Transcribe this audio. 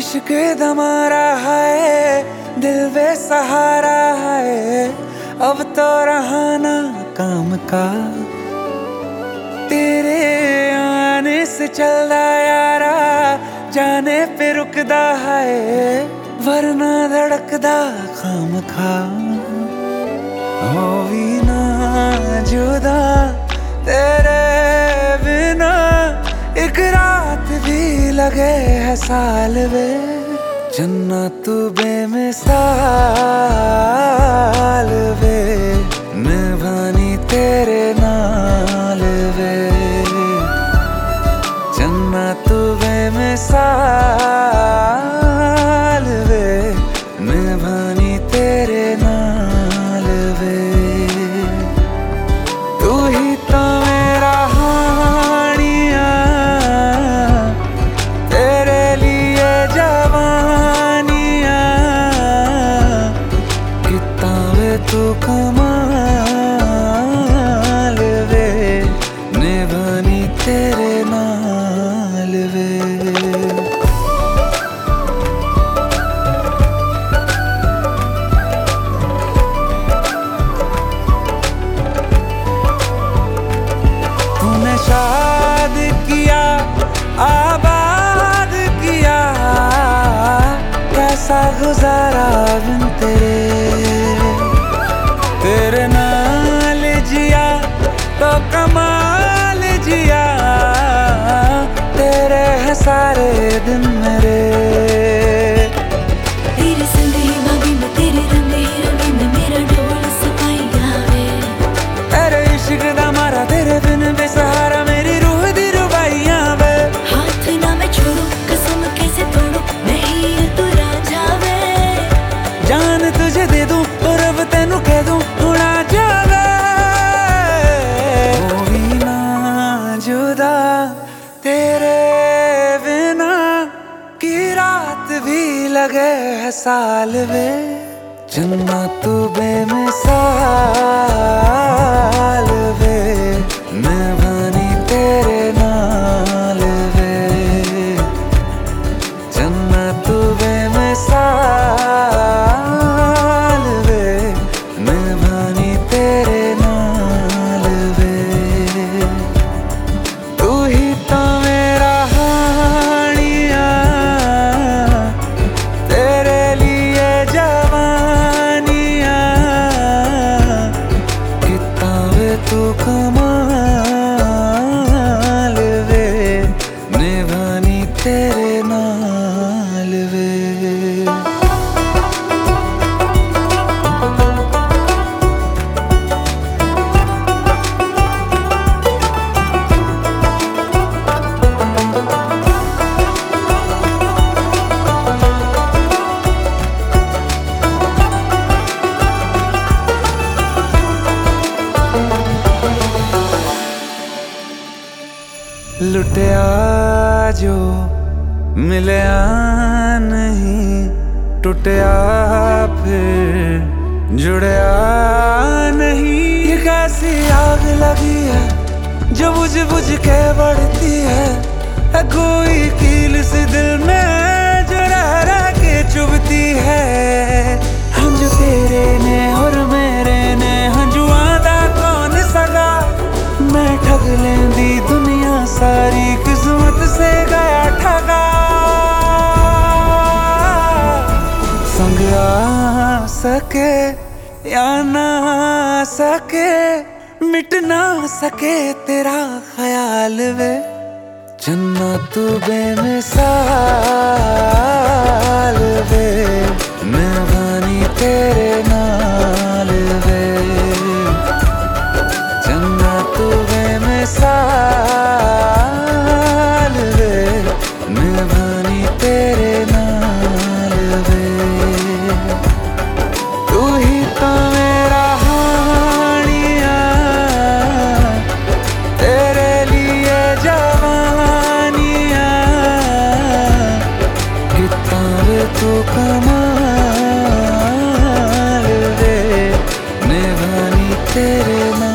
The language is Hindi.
इश्क दमारा है, दिल बेसहारा है, अब तो रहा ना काम का। तेरे आने से चलदा यारा, जाने पे रुकदा है, वरना धड़कदा खामखा। हो भी ना जुदा तेरे बिना, एक रात भी लगे है साल वे। जन्नत बेमिसाल वे, निभानी तेरे नाल वे। जन्नत बेमिसाल वे, निभानी तेरे नाल वे। तू ही तो मेरा हानिया, तेरे लिए जवानिया, कितना वे तू कमाल वे, निभानी तेरे नाल वे। शाद किया, आबाद किया, कैसा गुजारा बिन तेरे नाल जिया तो कमाल जिया, तेरे है सारे दिन मेरे। तेरे संग ही बागी में, तेरे रंग ही रंगी में, मेरा ढोल सफाई गावे। तेरे इश्क दा मारा, तेरे बिन बेसहारा, मेरी रूह दी रुबाइयां वे। हाथ ना मैं छोड़ू, कसम कैसे तोड़ू, नहीं तू राजा वे। जान तुझे दे दूं तो रब तेनू कह दूं, उड़ा जावे। हो भी ना जुदा तेरे बिना, की रात भी लगे है साल वे। जन्नत बेमिसाल वे, निभानी तेरे नाल वे। जन्नत बेमिसाल वे, निभानी तेरे नाल वे। तू ही तो मेरा हानिया, तेरे लिए जवानिया, कितना वे तू कमाल वे, निभानी तेरे नाल वे। लुटिया जो मिलया नहीं, टूटिया फिर जुड़या नहीं। ये कैसी आग लगी है जो बुझ बुझ के बढ़ती है, कोई कील से दिल में जो रह के चुभती है। हंजू तेरे ने और मेरे ने, हंजुआ दा कौन सगा, मैं ठग लेंदी दुनिया सारी, किस्मत से गया ठगा। संग आ सके या ना सके, मिट ना सके तेरा ख्याल वे। जन्नत बेमिसाल वे, निभानी तेरे नाल वे। जन्नत बेमिसाल वे, निभानी तेरे नाल वे। तू ही तो मेरा हानिया, तेरे लिए जवानिया, कितना वे तू कमाल वे, निभानी तेरे नाल।